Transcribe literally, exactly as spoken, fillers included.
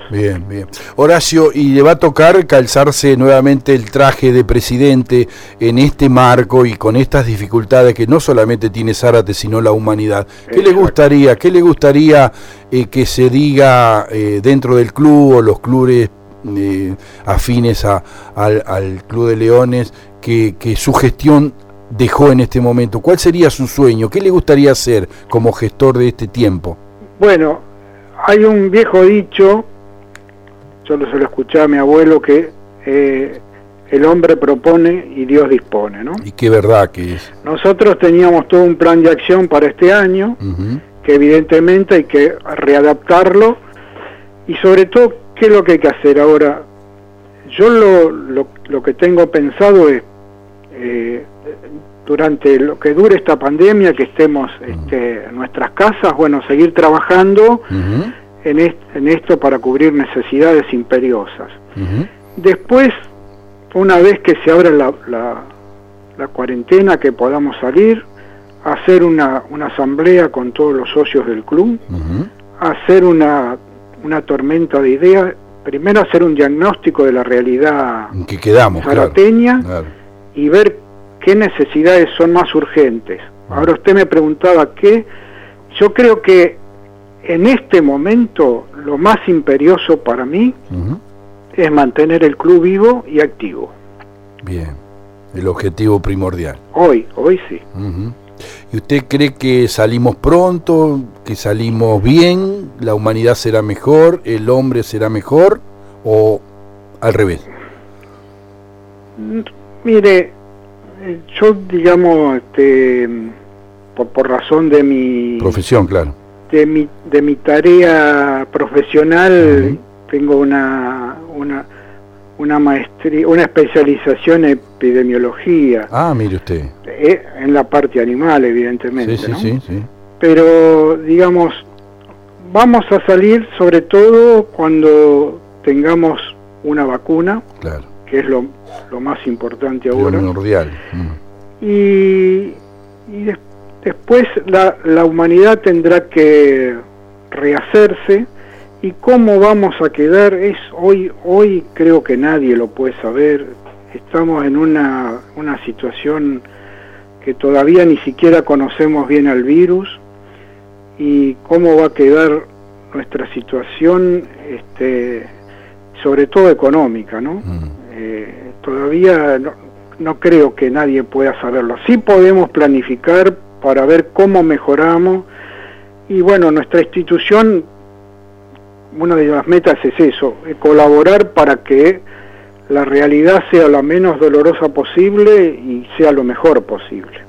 Bien, bien. Horacio, ¿y le va a tocar calzarse nuevamente el traje de presidente en este marco y con estas dificultades que no solamente tiene Zárate, sino la humanidad? ¿Qué Exacto. le gustaría, qué le gustaría eh, que se diga eh, dentro del club o los clubes eh, afines a, al, al Club de Leones que, que su gestión dejó en este momento? ¿Cuál sería su sueño? ¿Qué le gustaría hacer como gestor de este tiempo? Bueno, hay un viejo dicho, yo se lo escuché a mi abuelo, que eh, el hombre propone y Dios dispone, ¿no? Y qué verdad que es. Nosotros teníamos todo un plan de acción para este año, uh-huh. que evidentemente hay que readaptarlo, y sobre todo, ¿qué es lo que hay que hacer ahora? Yo lo, lo, lo que tengo pensado es, eh, durante lo que dure esta pandemia, que estemos este, en nuestras casas, bueno, seguir trabajando uh-huh. en, est en esto para cubrir necesidades imperiosas. Uh-huh. Después, una vez que se abra la, la, la cuarentena, que podamos salir, hacer una, una asamblea con todos los socios del club, uh-huh. hacer una, una tormenta de ideas, primero hacer un diagnóstico de la realidad que quedamos, zarateña, claro, claro. y ver qué necesidades son más urgentes. Ahora usted me preguntaba qué. Yo creo que en este momento lo más imperioso para mí uh-huh. es mantener el club vivo y activo. Bien, el objetivo primordial. Hoy, hoy sí. Uh-huh. ¿Y usted cree que salimos pronto, que salimos bien, la humanidad será mejor, el hombre será mejor, o al revés? Mire, yo, digamos, este, por, por razón de mi profesión, claro, de mi de mi tarea profesional, uh-huh. tengo una una una maestría, una especialización en epidemiología. Ah, mire usted. Eh, en la parte animal, evidentemente, sí, sí, ¿no? sí, sí. Pero, digamos, vamos a salir sobre todo cuando tengamos una vacuna. Claro. Que es lo, lo más importante ahora. Lo primordial. Mm. Y, y des, después la, la humanidad tendrá que rehacerse, y cómo vamos a quedar es hoy, hoy creo que nadie lo puede saber. Estamos en una, una situación que todavía ni siquiera conocemos bien al virus, y cómo va a quedar nuestra situación, este, sobre todo económica, ¿no? Mm. Eh, todavía no, no creo que nadie pueda saberlo. Sí podemos planificar para ver cómo mejoramos, y bueno, nuestra institución, una de las metas es eso, es colaborar para que la realidad sea la menos dolorosa posible y sea lo mejor posible.